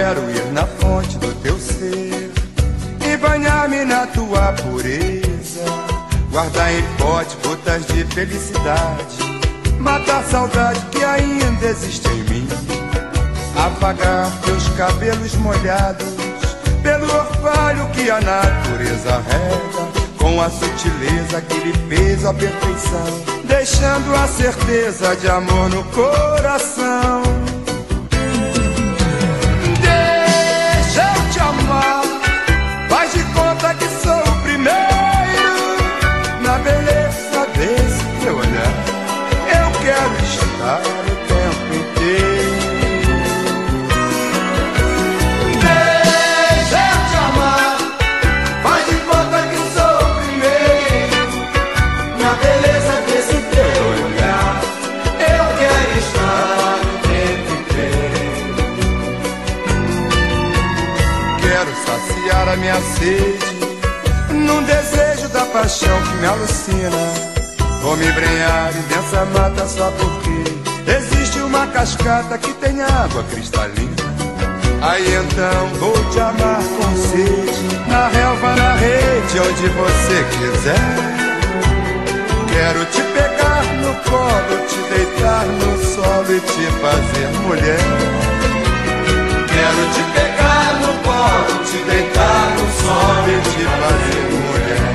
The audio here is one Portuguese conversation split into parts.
quero ir na fonte do teu ser e banhar-me na tua pureza, guardar em pote gotas de felicidade, matar a saudade que ainda existe em mim, apagar teus cabelos molhados pelo orvalho que a natureza rega, com a sutileza que lhe fez a perfeição, deixando a certeza de amor no coração. Deixa eu te amar, faz de conta que sou o primeiro na beleza desse teu olhar. Eu quero estar o tempo inteiro. Deixa eu te amar, faz de conta que sou o primeiro na beleza desse teu olhar. Eu quero estar o tempo inteiro. Quero saciar a minha sede num desejo da paixão que me alucina. Vou me embrenhar em densa mata só porque existe uma cascata que tem água cristalina. Aí então vou te amar com sede, na relva, na rede, onde você quiser. Quero te pegar no colo, te deitar no solo e te fazer mulher. Quero te pegar no colo, te deitar no solo e te fazer mulher.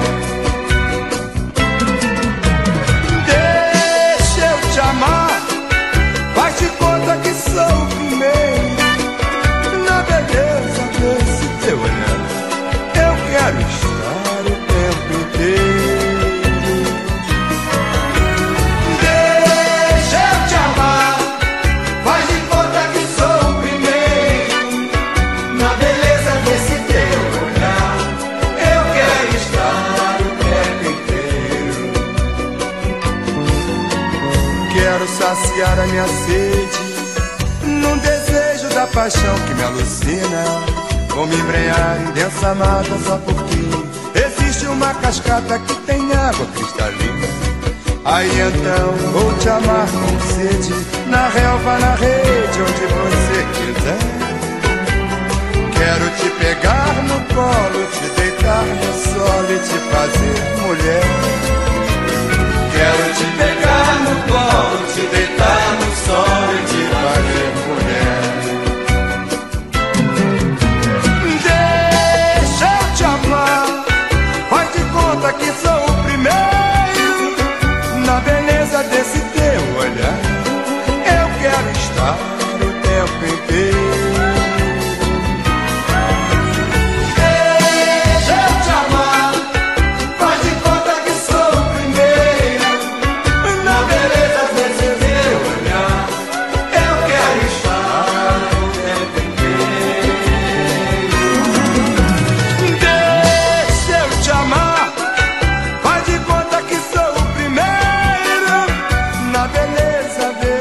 Amar, faz de conta que sou o primeiro na beleza desse teu olhar. Eu quero estar o tempo inteiro. Deixa eu te amar, faz de conta que sou o primeiro na beleza desse teu olhar. Eu quero estar o tempo inteiro. Quero saciar a minha sede num desejo da paixão que me alucina. Vou me embrenhar em densa mata só porque existe uma cascata que tem água cristalina. Aí então vou te amar com sede, na relva, na rede, onde você quiser. Quero te pegar no colo, te deitar no solo e te fazer mulher. Quero te pegar no colo, te deitar no sol e te fazer mulher. Deixa eu te amar, faz de conta que sou o primeiro na beleza desse teu olhar. Eu quero estar o tempo inteiro. Deixa eu te amar, faz de conta que sou o primeiro na beleza desse teu olhar. Eu quero estar o tempo inteiro. Deixa eu te amar, faz de conta que sou o primeiro na beleza desse